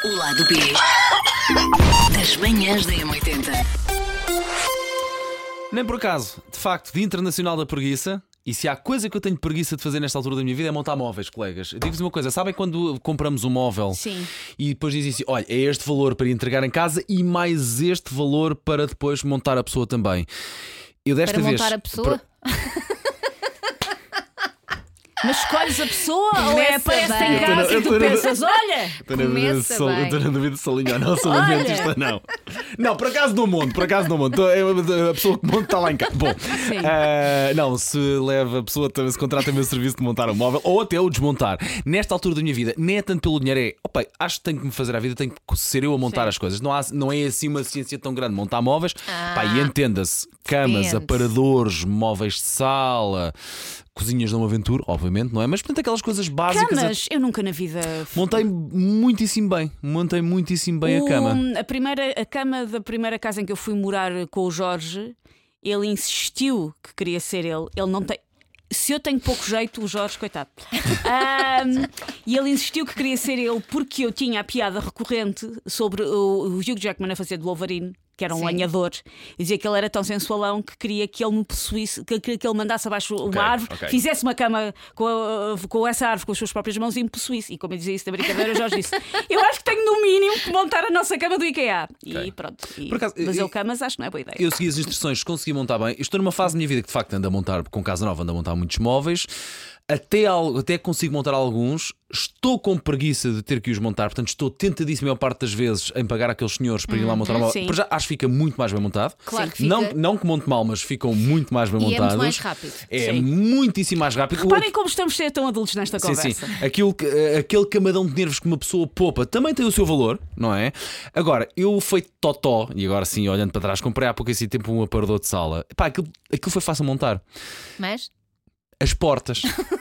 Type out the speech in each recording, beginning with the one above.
O lado B das manhãs da M80. Nem por acaso, de facto, Dia Internacional da Preguiça. E se há coisa que eu tenho preguiça de fazer nesta altura da minha vida é montar móveis, colegas. Eu digo-vos uma coisa, sabem quando compramos um móvel? Sim. E depois dizem assim, olha, é este valor para entregar em casa e mais este valor para depois montar a pessoa também. Eu desta Para vez, montar a pessoa? Mas escolhes a pessoa ou é Começa aparece em bem. casa e tu pensas, olha, Estou na dúvida Começa se sou- bem. estou na dúvida se sou linha ou não, sou Olha. dentista, não. Não, por acaso não monto, a pessoa que monta está lá em casa. Bom, não, se leva a pessoa, se contrata-me o serviço de montar um móvel ou até o desmontar. Nesta altura da minha vida, nem é tanto pelo dinheiro, é opa, acho que tenho que me fazer a vida, tenho que ser eu a montar as coisas. Não é assim uma ciência tão grande montar móveis. Pá, e entenda-se, camas, depende. aparadores, móveis de sala, cozinhas de uma aventura, obviamente, não é? Mas portanto aquelas coisas básicas. camas, eu nunca na vida. Montei muitíssimo bem a cama. A cama da primeira casa em que eu fui morar com o Jorge, ele insistiu que queria ser ele. Ele não tem. Se eu tenho pouco jeito, o Jorge, coitado. E ele insistiu que queria ser ele porque eu tinha a piada recorrente sobre o Hugh Jackman a fazer de Wolverine, que era um Sim. lenhador, e dizia que ele era tão sensualão que queria que ele me possuísse, que ele mandasse abaixo uma árvore, ok. fizesse uma cama com essa árvore com as suas próprias mãos e me possuísse. E como eu dizia isso da brincadeira, o Jorge disse: eu acho que tenho no mínimo que montar a nossa cama do IKEA. E pronto. Por acaso, Mas eu camas acho que não é boa ideia. Eu segui as instruções, consegui montar bem. Estou numa fase da minha vida que de facto ando a montar, com casa nova, ando a montar muitos móveis. Até consigo montar alguns. Estou com preguiça de ter que os montar, portanto estou tentadíssimo a maior parte das vezes em pagar aqueles senhores para ir lá montar um móvel. sim. Para já acho que fica muito mais bem montado. Claro que fica. Não que monte mal, mas ficam muito mais bem E é montados. muito mais rápido. É Sim. muitíssimo mais rápido. Reparem como estamos a ser tão adultos nesta Sim, conversa. sim. Aquele camadão de nervos que uma pessoa poupa também tem o seu valor, não é? Agora, eu feito totó, e agora sim, olhando para trás, comprei há pouco assim tempo um aparador de sala. Epá, aquilo foi fácil montar. Mas As portas.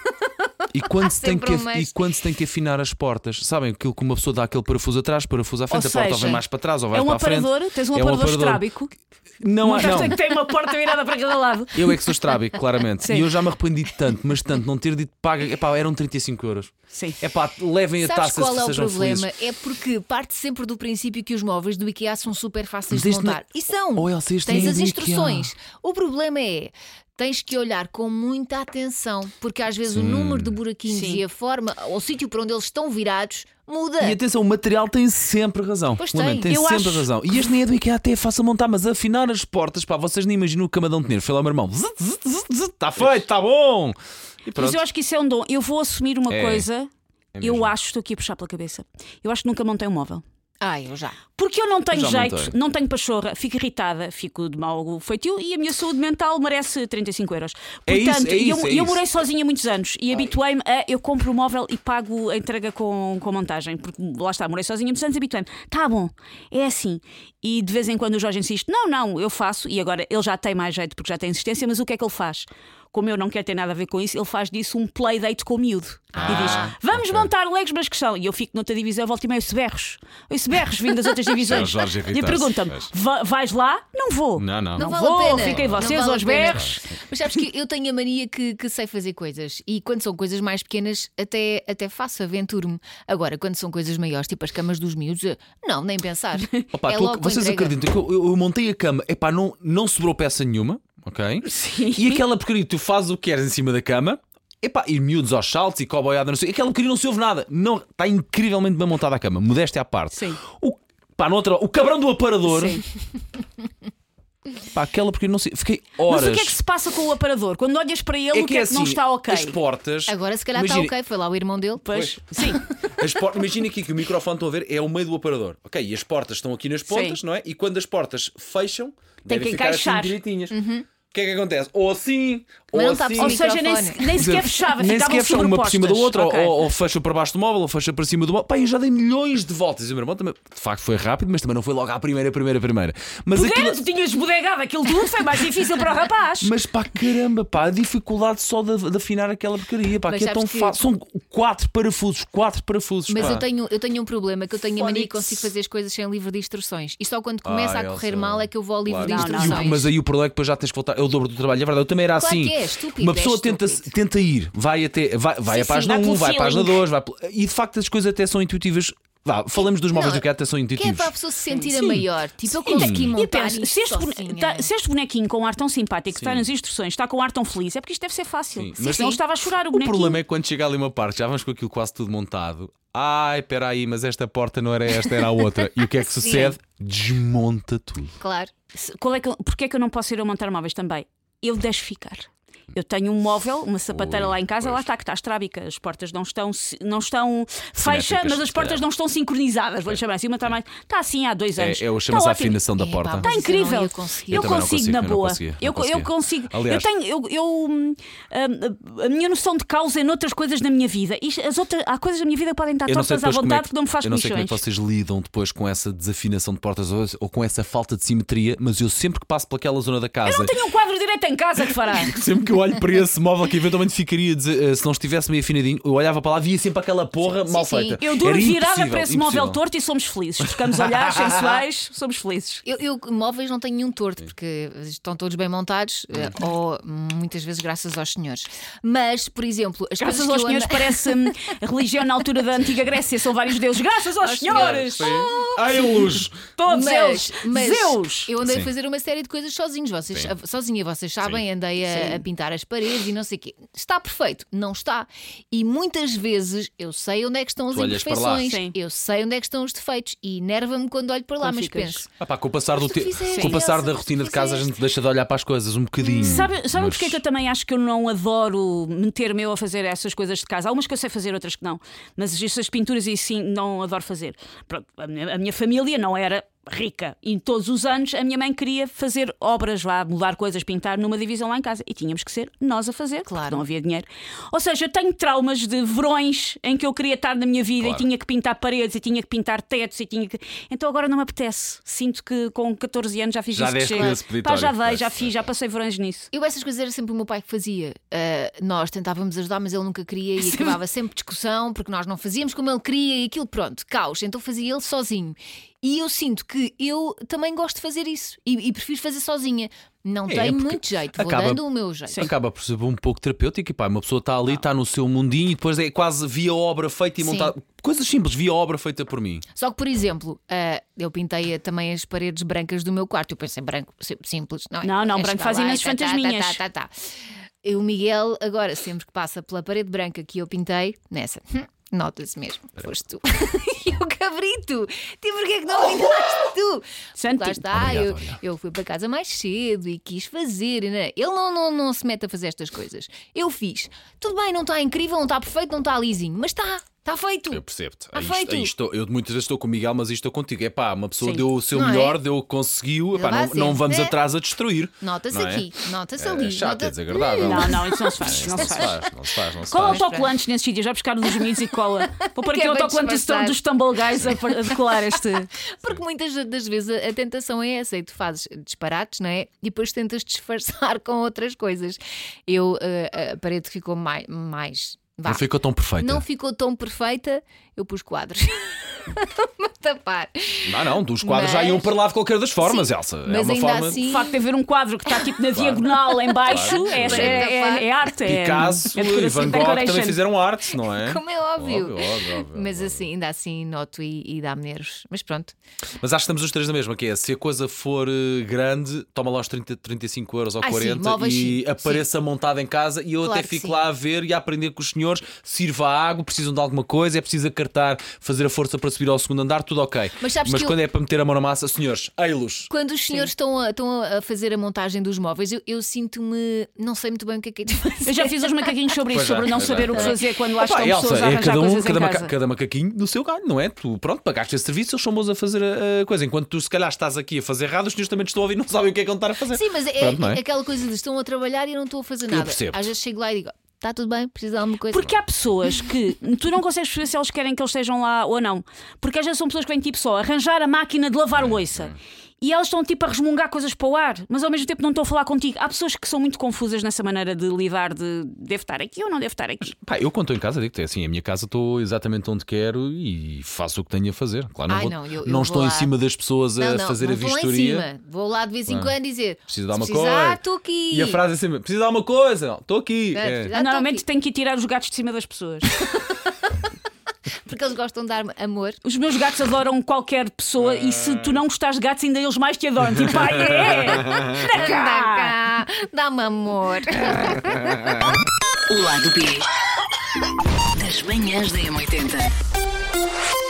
E quando, se tem sempre que, um mas. e quando se tem que afinar as portas, sabem aquilo que uma pessoa dá aquele parafuso atrás, parafuso à frente, Ou a porta ou seja, vem mais para trás ou vai é um para a frente. aparador, tens um É aparador estrábico. Não, Montaste que tem uma porta virada para cada lado. eu é que sou estrábico, claramente. Sim. E eu já me arrependi de tanto, mas tanto, não ter dito paga. Epá, eram 35 euros. Sim. Epá, levem a sabes taça qual se é o sejam problema? felizes. É porque parte sempre do princípio que os móveis do IKEA são super fáceis Mas de este montar. E são. Oh, Elsa, este Tens nem é as do instruções. O problema é. Tens que olhar com muita atenção, porque às vezes o número de buraquinhos Sim. e a forma, ou o sítio para onde eles estão virados, muda. E atenção, o material tem sempre razão. Pois Lamento, tem. tem Eu sempre acho razão. E este nem é do IKEA, até é fácil montar, mas afinar as portas, pá, vocês nem imaginam o camadão de dinheiro. Foi lá o meu irmão. Está feito, está bom. E Mas pronto. eu acho que isso é um dom. Eu vou assumir uma É. coisa. mesmo. Eu acho, estou aqui a puxar pela cabeça. Eu acho que nunca montei um móvel. Eu já. Porque eu não tenho Já jeito, montei. não tenho pachorra, fico irritada, fico de mau feitio e a minha saúde mental merece 35 euros. É isso, Portanto, é isso, eu, é eu isso. morei sozinha muitos anos e habituei-me a eu compro o móvel e pago a entrega com montagem. Porque lá está, morei sozinha muitos anos e habituei-me. Tá bom, é assim. E de vez em quando o Jorge insiste: não, eu faço. E agora ele já tem mais jeito porque já tem insistência, mas o que é que ele faz? Como eu não quero ter nada a ver com isso, ele faz disso um playdate com o miúdo. E diz: vamos ok. montar legos, mas que são. E eu fico noutra divisão, volto e meio, ouço berros. Ouço berros vindo das outras divisões. Jorge E irritar-se, pergunta-me: pois. vais lá? Não vou. Não. Não vale vou, a pena. fiquem Não vocês vale a aos pena. berros. Mas sabes que eu tenho a mania que sei fazer coisas. E quando são coisas mais pequenas, até faço, aventuro-me. Agora, quando são coisas maiores, tipo as camas dos miúdos, não, nem pensar. Opa, é logo com vocês entrega. acreditam que eu montei a cama, epá, não sobrou peça nenhuma, ok? Sim. E aquela porcaria, tu fazes o que queres em cima da cama, epá, e miúdos aos saltos e coboiada, não sei, aquela porcaria não se ouve nada. Não, está incrivelmente bem montada a cama, modéstia à parte. Sim. O cabrão do aparador, Sim. pá, aquela porcaria não sei, fiquei horas. Mas o que é que se passa com o aparador? Quando olhas para ele, o que é que não assim, está ok? As portas. Agora, se calhar imagina, está ok. Foi lá o irmão dele. Pois, sim. Imagina aqui que o microfone estão a ver é o meio do aparador. Ok, e as portas estão aqui nas pontas, Sim. não é? E quando as portas fecham, Tem devem que ficar encaixar. assim direitinhas. O que é que acontece? Ou assim, Mas ou não está assim. por Ou seja, nem microfone. sequer fechava, Nem ficavam sequer fecham uma por cima da outra, Ok. ou fecha para baixo do móvel, ou fecha para cima do móvel. Pá, eu já dei milhões de voltas. E o meu irmão também, de facto, foi rápido, mas também não foi logo à primeira. Mas Porque tu tinhas bodegado aquilo tudo, foi mais difícil para o rapaz. Mas pá, caramba, pá, a dificuldade só de afinar aquela porcaria, pá, Mas que é tão sabes que- fácil. São 4 parafusos. Mas pá. eu tenho um problema, que eu tenho a mania que Fónix. consigo fazer as coisas sem livro de instruções. E só quando começa a correr Elsa, mal é que eu vou ao livro claro. de Não, instruções. Mas aí o problema é que depois já tens que voltar. É o dobro do trabalho. É verdade, eu também era Claro assim. que é estúpido, Uma pessoa é tenta, estúpido. tenta ir, vai Sim, a página vai 1, pelo vai à página feeling. 2, e de facto as coisas até são intuitivas. Vá, falamos dos móveis Não, do que até são Que é intuitivos. para a pessoa se sentir a Sim. maior. Tipo, eu consegui E montar pensa, isto se sozinha. este bonequinho com um ar tão simpático, que está Sim. nas instruções, está com um ar tão feliz, é porque isto deve ser fácil. Sim, Sim, mas senão sim. estava a chorar o O bonequinho. problema é que quando chega ali uma parte, já vamos com aquilo quase tudo montado. Ai, espera aí, mas esta porta não era esta, era a outra. E o que é que Sim. sucede? Desmonta tudo. Claro. Porquê é que eu não posso ir a montar móveis também? Eu deixo ficar. Eu tenho um móvel, uma sapateira lá em casa, pois. lá está, que está estrábica. As portas não estão fecha, Simétricas, mas as se portas calhar. não estão sincronizadas. Vou-lhe chamar assim, uma está mais. Está assim há 2 anos. Chama-se Está a ótimo. afinação da Epá, porta. mas Está isso eu não incrível. ia conseguir. Eu também não consigo, na eu não boa. conseguia, Eu consigo. Aliás, A minha noção de causa é noutras coisas na minha vida. Há coisas na minha vida que podem estar eu não sei tortas à depois como vontade que não me faz eu não sei como é comichões. que vocês lidam depois com essa desafinação de portas ou com essa falta de simetria, mas eu sempre que passo pelaquela zona da casa. Eu não tenho um quadro direito em casa que fará. Sempre que eu olho para esse móvel que eventualmente ficaria, se não estivesse meio afinadinho, eu olhava para lá, via sempre aquela porra mal sim. feita. Eu dou Era virada impossível, para esse impossível. móvel torto e somos felizes. Trocamos olhares sensuais, somos felizes. Eu móveis não tenho nenhum torto, porque estão todos bem montados, ou muitas vezes graças aos senhores. Mas, por exemplo, as Graças coisas aos que eu senhores parece a religião na altura da antiga Grécia. São vários deuses. Graças aos senhores! Ai, luz! Todos mas Zeus! eu andei Sim. a fazer uma série de coisas sozinha, vocês sabem, andei a pintar as paredes e não sei o quê. Está perfeito? Não está. E muitas vezes eu sei onde é que estão as Tu olhas para lá. imperfeições, Sim. eu sei onde é que estão os defeitos e enerva-me quando olho para lá, Quando mas ficas- penso. Com o passar, Mas tu fizeste, com o passar da Elsa, rotina tu de casa, a gente fizeste. deixa de olhar para as coisas um bocadinho. Sabem Mas- porque é que eu também acho que eu não adoro meter-me eu a fazer essas coisas de casa? Há umas que eu sei fazer, outras que não. Mas essas pinturas e sim, não adoro fazer. Pronto, a minha família não era rica e todos os anos a minha mãe queria fazer obras, mudar coisas, pintar numa divisão lá em casa e tínhamos que ser nós a fazer, Claro. porque não havia dinheiro. Ou seja, eu tenho traumas de verões em que eu queria estar na minha vida Claro. e tinha que pintar paredes e tinha que pintar tetos e tinha que... Então agora não me apetece. Sinto que com 14 anos já fiz Já isso que deste chega. esse peditório. Já dei, já fiz, já passei verões nisso. Eu essas coisas era sempre o meu pai que fazia. Nós tentávamos ajudar, mas ele nunca queria e acabava sempre discussão porque nós não fazíamos como ele queria e aquilo, pronto, caos. Então fazia ele sozinho. E eu sinto que eu também gosto de fazer isso e prefiro fazer sozinha. Não tenho porque muito jeito, vou acaba- dando o meu jeito. Acaba por ser um pouco terapêutico e pá, uma pessoa está ali, está no seu mundinho e depois é quase via obra feita e Sim. montada. Coisas simples, via obra feita por mim. Só que, por exemplo, eu pintei também as paredes brancas do meu quarto. Eu pensei, branco, simples. Não, é? Não, É branco chegar faz lá e imensas fantasminhas. E o Miguel, agora, sempre que passa pela parede branca que eu pintei, nessa, nota-se mesmo, foste tu. E o cabrito, tipo, porquê é que não pintaste tu? Santi. Lá está, Obrigado, olha. eu fui para casa mais cedo e quis fazer. Né? Ele não se mete a fazer estas coisas. Eu fiz. Tudo bem, não está incrível, não está perfeito, não está lisinho, mas está feito. Eu percebo-te. Está feito. Eu muitas vezes estou com o Miguel, mas isto estou contigo. É pá, uma pessoa Sim. deu o seu Não é? melhor, conseguiu. Epá, Ele vai não sempre, vamos né? atrás a destruir. Nota-se Não é? aqui, nota-se É ali. chato, é desagradável. Não, isso não se faz. Não se faz. Não se faz. Cola faz. autocolantes nesse sítio, já buscar dos amigos e cola. Vou pôr Que aqui é o para autocolante disfarçar. dos Tumble Guys a decolar este. Porque muitas das vezes a tentação é essa, e tu fazes disparates, não é? E depois tentas disfarçar com outras coisas. A parede ficou mais. Vá. Não ficou tão perfeita. Não ficou tão perfeita, eu pus quadros. Para tapar. Não, dos quadros já iam para lá de qualquer das formas, Sim, Elsa. mas é uma ainda forma. assim- O facto de haver um quadro que está tipo na diagonal em baixo é arte. Picasso é e decoração, Van Gogh decoration. também fizeram arte, não é? Como é óbvio. Óbvio. Mas assim, ainda assim noto e dá-me nervos. Mas pronto. Mas acho que estamos os três na mesma, que é se a coisa for grande, toma lá os 30, 35 euros ou Sim, 40 móveis, e sim. apareça montada em casa e eu Claro até que fico sim. lá a ver e a aprender com os senhores, sirva a água, precisam de alguma coisa, é preciso acartar, fazer a força para subir ao segundo andar, tudo ok. Mas sabes que quando é para meter a mão na massa, senhores, ei-los. Quando os senhores estão a fazer a montagem dos móveis, eu sinto-me. Não sei muito bem o que é de fazer. Eu já fiz os macaquinhos sobre isso, Pois é, sobre não pois saber é. o que fazer quando lá Opa, estão pessoas Elsa, a arranjar coisas em casa. cada macaquinho no seu galho, não é? Tu, pronto, pagaste esse serviço, eles são bons a fazer a coisa. Enquanto tu, se calhar, estás aqui a fazer errado, os senhores também te estão a ouvir e não sabem o que é que vão estar a fazer. Sim, mas Pronto, não é? aquela coisa de estão a trabalhar e não estou a fazer nada. percebo-te. Às vezes chego lá e digo: está tudo bem, precisa de alguma coisa. Porque há pessoas que tu não consegues perceber se eles querem que eles estejam lá ou não. Porque às vezes são pessoas que vêm tipo só arranjar a máquina de lavar louça. E elas estão tipo a resmungar coisas para o ar, mas ao mesmo tempo não estão a falar contigo. Há pessoas que são muito confusas nessa maneira de lidar de deve estar aqui ou não deve estar aqui. Pá, eu quando estou em casa digo-te assim, a minha casa estou exatamente onde quero e faço o que tenho a fazer. Claro, Ai, não, não, eu não vou estou lá. em cima das pessoas a fazer não a vou lá em vistoria. cima. Vou lá de vez em quando dizer: Preciso dar uma se precisar, coisa. estou aqui. E a frase é sempre: precisa dar uma coisa, estou aqui. É, É. precisar, estou Normalmente aqui. tenho que ir tirar os gatos de cima das pessoas. Porque eles gostam de dar amor. Os meus gatos adoram qualquer pessoa e se tu não gostares de gatos, ainda eles mais te adoram. Tipo, Anda cá! Dá-me amor. O lado B das manhãs da M80.